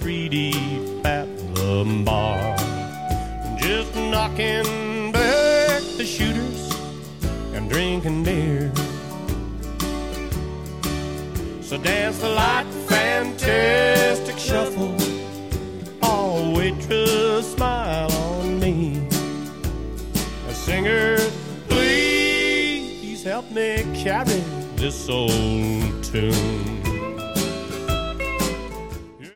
deep at the bar, just knocking back the shooters and drinking beer. So dance the light, fantastic shuffle. Oh, waitress, smile on me. A singer, please help me carry this old tune.